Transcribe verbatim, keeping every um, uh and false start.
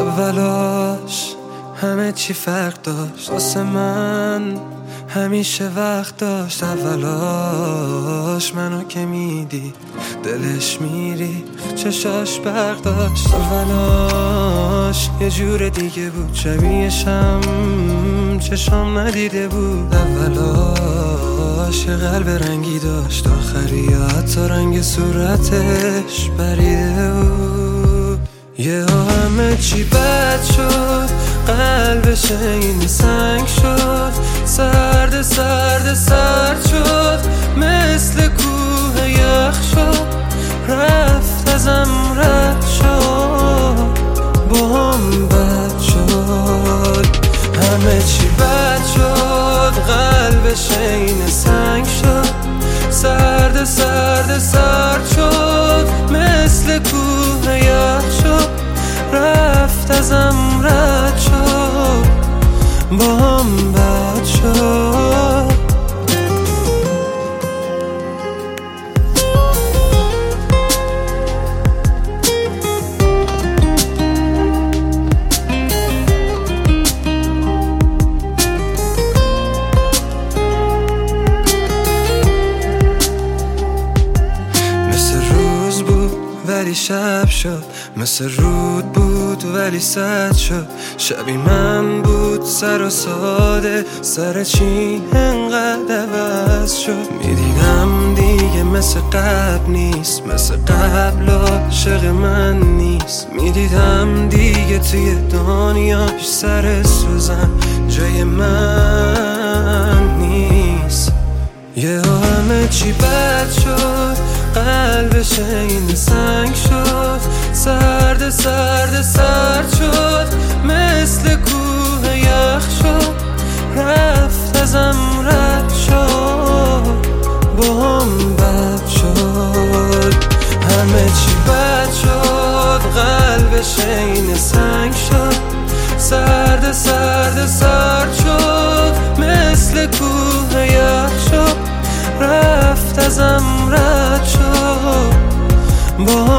اولاش همه چی فرق داشت، واسه من همیشه وقت داشت. اولاش منو که میدی دلش میری، چشاش برق داشت. اولاش یه جور دیگه بود، شبیهشم چشام ندیده بود. اولاش یه قلب رنگی داشت، آخری حتی رنگ صورتش پریده بود. یه همه چی بد شد، قلبش این سنگ شد، سرد سرد سرد شد، مثل کوه یخ شد، رفت ازم رد شد، با هم بد شد. همه چی بد شد، قلبش این سنگ شد، سرد سرد سرد شد، مثل کوه یخ شد، رفت ازم رد شد، با هم بد شد. ولی شب شد، مثل رود بود ولی سد شد. شبی من بود سر و ساده، سر چی انقدر عوض شد. میدیدم دیگه مثل قبل نیست، مثل قبل عاشق من نیست. میدیدم دیگه توی دنیاش سر سوزن جای من نیست. یه همه چی بد شد، قلبش این سنگ شد، سرد سرد سرد شد، مثل کوه یخ شد، رفت ازم رد شد، با هم بد شد. همه چی بد شد، قلبش این سنگ شد، سرد سرد سرد شد، مثل کوه یخ شد، رفت ازم رد شد، با